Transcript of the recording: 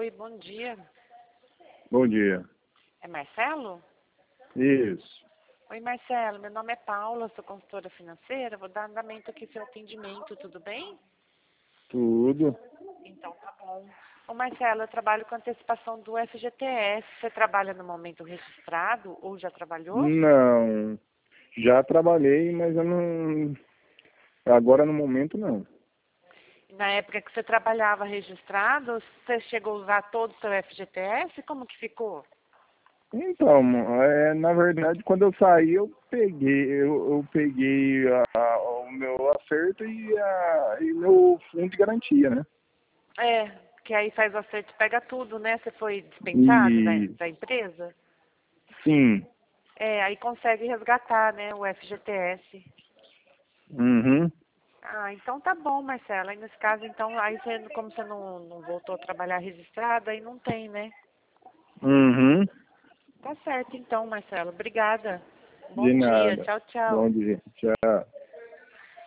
Oi, bom dia. Bom dia. É Marcelo? Isso. Oi, Marcelo. Meu nome é Paula, sou consultora financeira. Vou dar andamento aqui ao seu atendimento, tudo bem? Tudo. Então tá bom. Ô, Marcelo, eu trabalho com antecipação do FGTS. Você trabalha no momento registrado ou já trabalhou? Não. Já trabalhei, mas eu não. Agora no momento não. Na época que você trabalhava registrado, você chegou a usar todo o seu FGTS? Como que ficou? Então, na verdade, quando eu saí, eu peguei o meu acerto e meu fundo de garantia, né? É, que aí faz o acerto e pega tudo, né? Você foi dispensado da, E da empresa? sim. É, aí consegue resgatar, né, o FGTS. Uhum. Ah, então tá bom, Marcela. Aí nesse caso, então, aí você, como você não voltou a trabalhar registrado, aí não tem, né? Uhum. Tá certo então, Marcela. Obrigada. De Bom dia. nada. Tchau, Bom tchau. dia. Tchau.